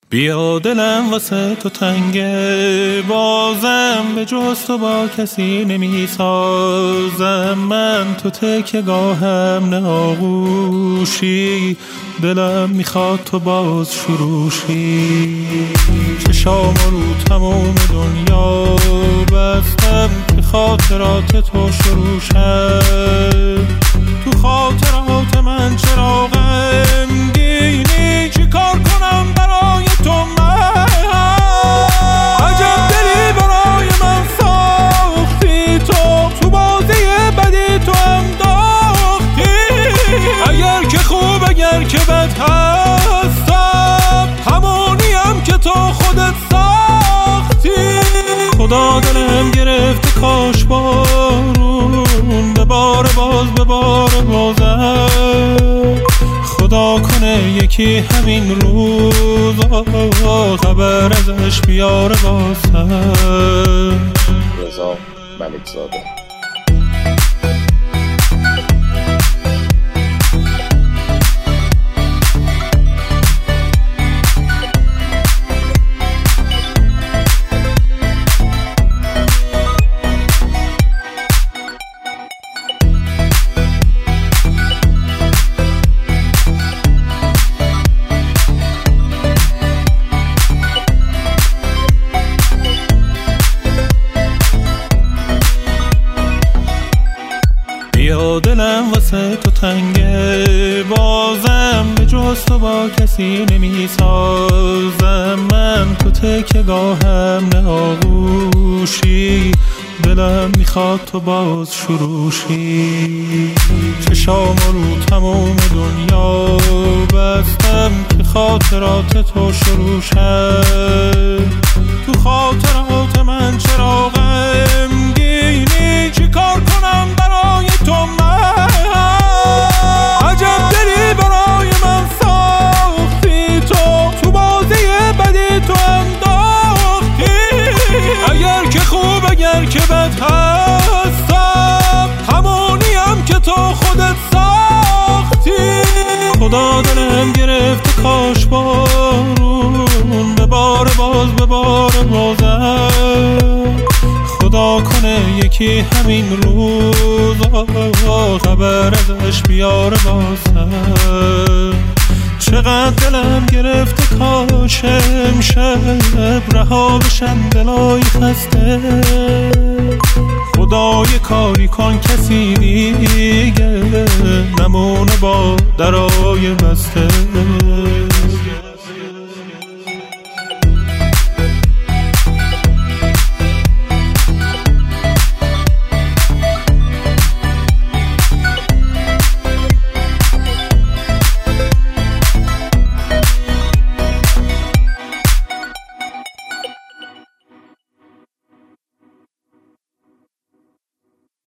بیا دلم واسه تو تنگه، بازم به جز تو با کسی نمی سازم. من تو تکیه‌گاهم نه آغوشی، دلم میخواد تو باز شروشی. چشام رو تمام دنیا بستم که خاطرات تو شروع شد. تو خاطرات من چرا غمگینی؟ چی کار کنم برای تو من؟ عجب دلی برای من ساختی تو بازی بدی تو انداختی. اگر که خوب اگر که بد هستم، همونیم که تو خودت ساختی. خدا دلم گرفته کاش بارون به بار باز به بار بازم. خدا کنه یکی همین روزا خبر ازش بیاره واسم. رضا ملکزاده. بیا دلم واسه تو تنگه، بازم به جز تو با کسی نمی سازم. من تو تکیه‌گاهم نه آغوشی، دلم میخواد تو باز شروشی. چشام رو تمام دنیا بستم که خاطرات تو شروع شد. تو خاطرات من چرا غمگینی؟ چی کار کنم برای تو من؟ عجب دلی برای من ساختی تو بازی بدی تو انداختی. اگر که خوب اگر که بد هستم، همونیم که تو خودت ساختی. خدا دلم گرفته کاش بارون به بار باز به بار بازم. خدا کنه یکی همین روزا خبر ازش بیاره واسم. چقدر دلم گرفته کاش امشب رها بشم دلای خسته. خدا یه کاری کن کسی دیگه نمونه با درای بسته.